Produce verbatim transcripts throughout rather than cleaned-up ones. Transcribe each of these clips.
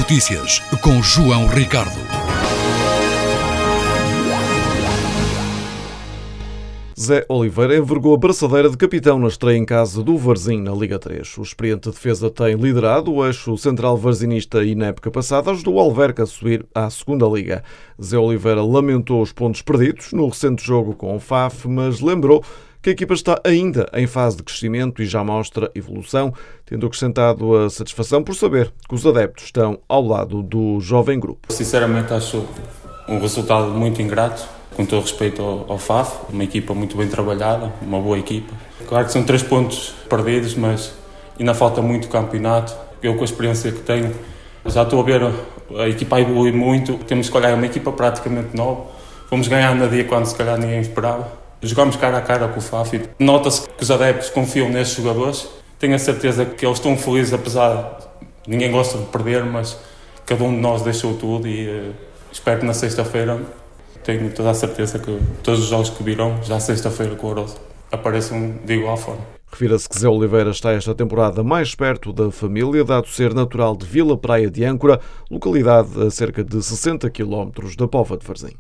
Notícias com João Ricardo. Zé Oliveira envergou a braçadeira de capitão na estreia em casa do Varzim na Liga três. O experiente defesa tem liderado o eixo central varzinista e na época passada ajudou o Alverca a subir à segunda Liga. Zé Oliveira lamentou os pontos perdidos no recente jogo com o F A F, mas lembrou que a equipa está ainda em fase de crescimento e já mostra evolução, tendo acrescentado a satisfação por saber que os adeptos estão ao lado do jovem grupo. Sinceramente acho um resultado muito ingrato, com todo respeito ao, ao F A F, uma equipa muito bem trabalhada, uma boa equipa. Claro que são três pontos perdidos, mas ainda falta muito campeonato. Eu, com a experiência que tenho, já estou a ver a equipa evoluir muito. Temos que olhar uma equipa praticamente nova. Fomos ganhar na dia quando se calhar ninguém esperava. Jogamos cara a cara com o F A F. Nota-se que os adeptos confiam nestes jogadores. Tenho a certeza que eles estão felizes, apesar de ninguém gosta de perder, mas cada um de nós deixou tudo e uh, espero que na sexta-feira, tenho toda a certeza que todos os jogos que virão, já sexta-feira com o Oroso, apareçam de igual forma. Refira-se que Zé Oliveira está esta temporada mais perto da família, dado ser natural de Vila Praia de Âncora, localidade a cerca de sessenta quilómetros da Póvoa de Varzim.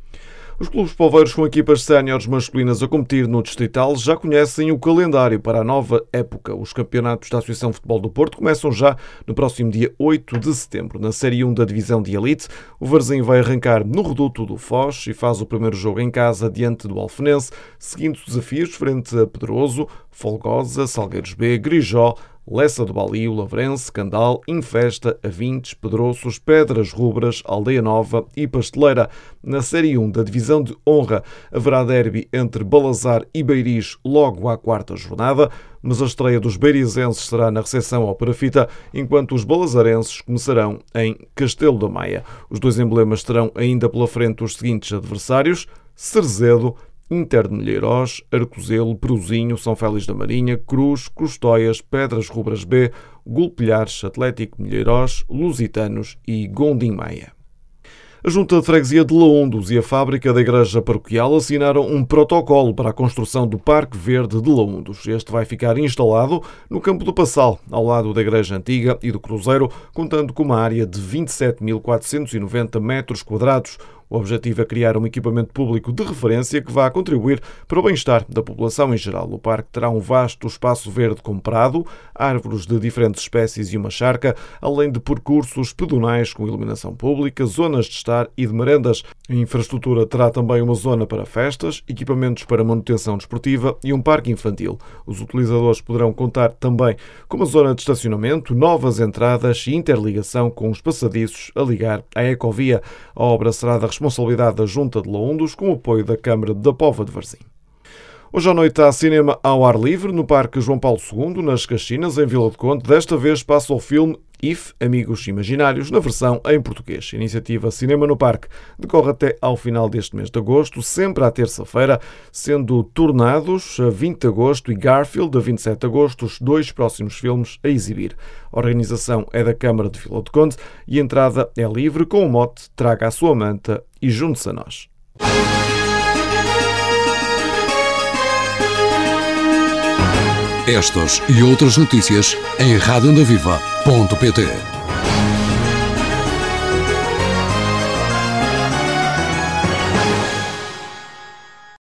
Os clubes poveiros com equipas séniores masculinas a competir no Distrital já conhecem o calendário para a nova época. Os campeonatos da Associação de Futebol do Porto começam já no próximo dia oito de setembro. Na Série um da Divisão de Elite, o Varzim vai arrancar no reduto do Foz e faz o primeiro jogo em casa diante do Alfenense, seguindo desafios frente a Pedroso, Folgosa, Salgueiros B, Grijó, Lessa do Balio, Lavrense, Candal, Infesta, Avintes, Pedroços, Pedras Rubras, Aldeia Nova e Pasteleira. Na Série um da Divisão de Honra haverá derby entre Balazar e Beiris logo à quarta jornada, mas a estreia dos beirizenses será na recepção ao Parafita, enquanto os balazarenses começarão em Castelo da Maia. Os dois emblemas terão ainda pela frente os seguintes adversários: Cerzedo, Inter de Milheiros, Arcozelo, Peruzinho, São Félix da Marinha, Cruz, Custóias, Pedras Rubras B, Gulpilhares, Atlético de Milheiros, Lusitanos e Gondim Maia. A Junta de Freguesia de Laundos e a Fábrica da Igreja Paroquial assinaram um protocolo para a construção do Parque Verde de Laundos. Este vai ficar instalado no Campo do Passal, ao lado da Igreja Antiga e do Cruzeiro, contando com uma área de vinte e sete mil quatrocentos e noventa metros quadrados. O objetivo é criar um equipamento público de referência que vá contribuir para o bem-estar da população em geral. O parque terá um vasto espaço verde com prado, árvores de diferentes espécies e uma charca, além de percursos pedonais com iluminação pública, zonas de estar e de merendas. A infraestrutura terá também uma zona para festas, equipamentos para manutenção desportiva e um parque infantil. Os utilizadores poderão contar também com uma zona de estacionamento, novas entradas e interligação com os passadiços a ligar à Ecovia. A obra será da responsabilidade da Junta de Laundos, com o apoio da Câmara da Póvoa de Varzim. Hoje à noite há cinema ao ar livre no Parque João Paulo segundo, nas Caxinas, em Vila de Conde. Desta vez passa o filme If, Amigos Imaginários, na versão em português. A iniciativa Cinema no Parque decorre até ao final deste mês de agosto, sempre à terça-feira, sendo Tornados a vinte de agosto e Garfield a vinte e sete de agosto os dois próximos filmes a exibir. A organização é da Câmara de Vila de Conde e a entrada é livre, com o mote Traga a sua manta e junte-se a nós. Estas e outras notícias em rádio onda viva ponto pt.